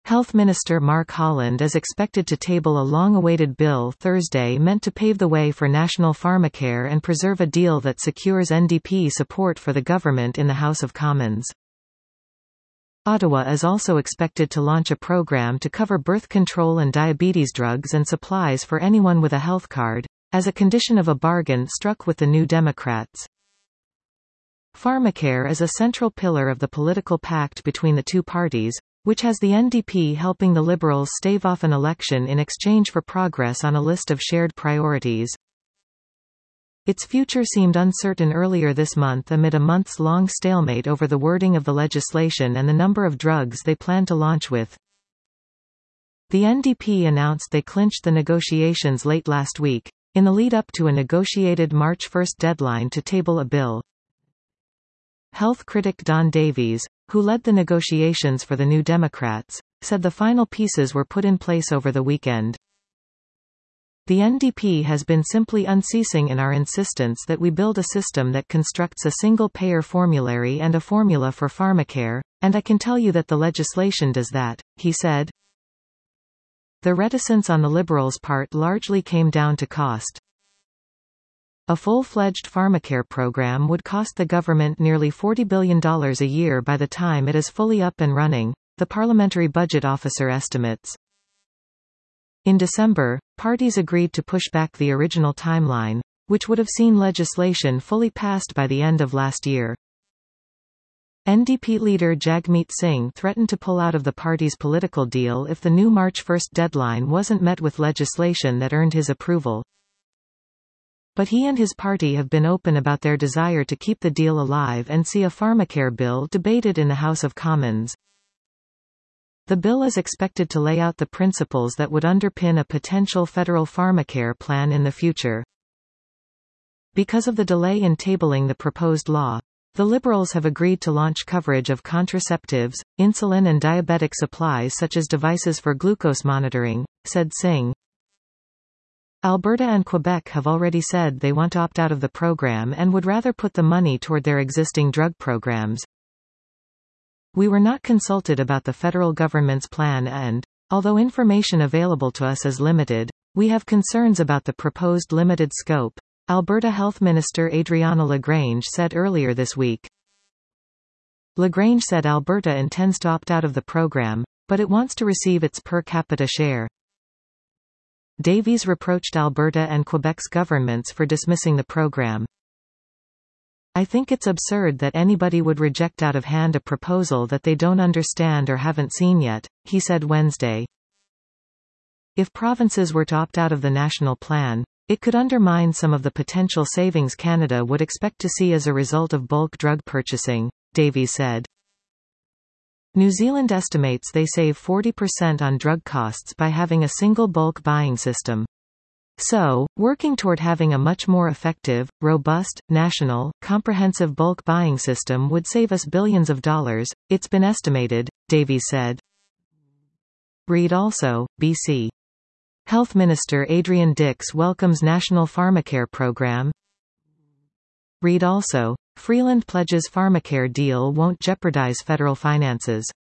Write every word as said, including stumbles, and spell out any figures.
Health Minister Mark Holland is expected to table a long-awaited bill Thursday meant to pave the way for national pharmacare and preserve a deal that secures N D P support for the government in the House of Commons. Ottawa is also expected to launch a program to cover birth control and diabetes drugs and supplies for anyone with a health card, as a condition of a bargain struck with the New Democrats. Pharmacare is a central pillar of the political pact between the two parties, which has the N D P helping the Liberals stave off an election in exchange for progress on a list of shared priorities. Its future seemed uncertain earlier this month amid a months-long stalemate over the wording of the legislation and the number of drugs they plan to launch with. The N D P announced they clinched the negotiations late last week, in the lead-up to a negotiated March first deadline to table a bill. Health critic Don Davies, who led the negotiations for the New Democrats, said the final pieces were put in place over the weekend. The N D P has been simply unceasing in our insistence that we build a system that constructs a single-payer formulary and a formula for pharmacare, and I can tell you that the legislation does that, he said. The reticence on the Liberals' part largely came down to cost. A full-fledged pharmacare program would cost the government nearly forty billion dollars a year by the time it is fully up and running, the Parliamentary Budget Officer estimates. In December, parties agreed to push back the original timeline, which would have seen legislation fully passed by the end of last year. N D P leader Jagmeet Singh threatened to pull out of the party's political deal if the new March first deadline wasn't met with legislation that earned his approval. But he and his party have been open about their desire to keep the deal alive and see a pharmacare bill debated in the House of Commons. The bill is expected to lay out the principles that would underpin a potential federal pharmacare plan in the future. Because of the delay in tabling the proposed law, the Liberals have agreed to launch coverage of contraceptives, insulin and diabetic supplies such as devices for glucose monitoring, said Singh. Alberta and Quebec have already said they want to opt out of the program and would rather put the money toward their existing drug programs. We were not consulted about the federal government's plan and, although information available to us is limited, we have concerns about the proposed limited scope, Alberta Health Minister Adriana LaGrange said earlier this week. LaGrange said Alberta intends to opt out of the program, but it wants to receive its per capita share. Davies reproached Alberta and Quebec's governments for dismissing the program. I think it's absurd that anybody would reject out of hand a proposal that they don't understand or haven't seen yet, he said Wednesday. If provinces were to opt out of the national plan, it could undermine some of the potential savings Canada would expect to see as a result of bulk drug purchasing, Davies said. New Zealand estimates they save forty percent on drug costs by having a single bulk buying system. So, working toward having a much more effective, robust, national, comprehensive bulk buying system would save us billions of dollars, it's been estimated, Davies said. Read also, B C Health Minister Adrian Dix welcomes National Pharmacare Program. Read also, Freeland pledges pharmacare deal won't jeopardize federal finances.